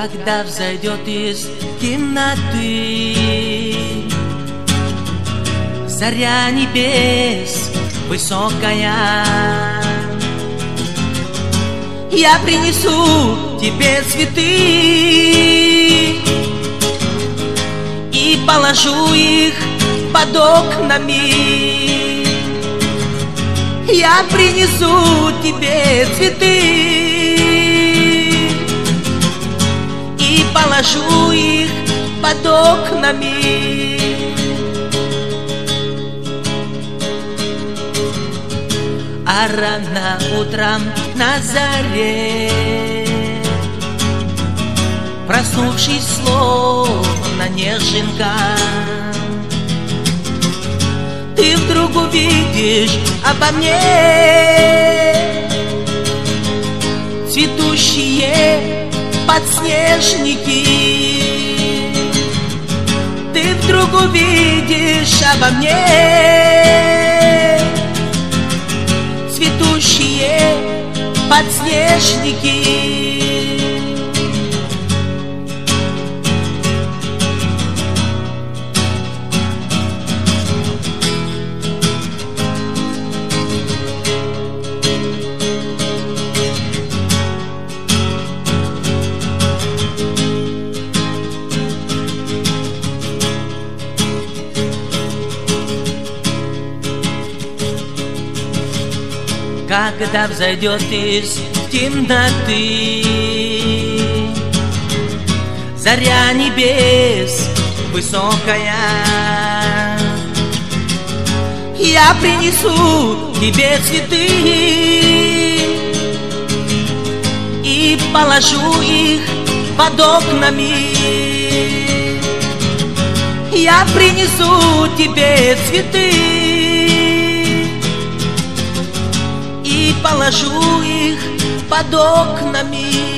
когда взойдет из темноты заря небес высокая, я принесу тебе цветы и положу их под окнами. Я принесу тебе цветы и положу их под окнами. А рано утром на заре, проснувшись словно неженка, ты вдруг увидишь обо мне цветущие подснежники. Ты вдруг увидишь обо мне цветущие подснежники. Когда взойдет из темноты заря небес высокая, я принесу тебе цветы и положу их под окнами. Я принесу тебе цветы и положу их под окнами.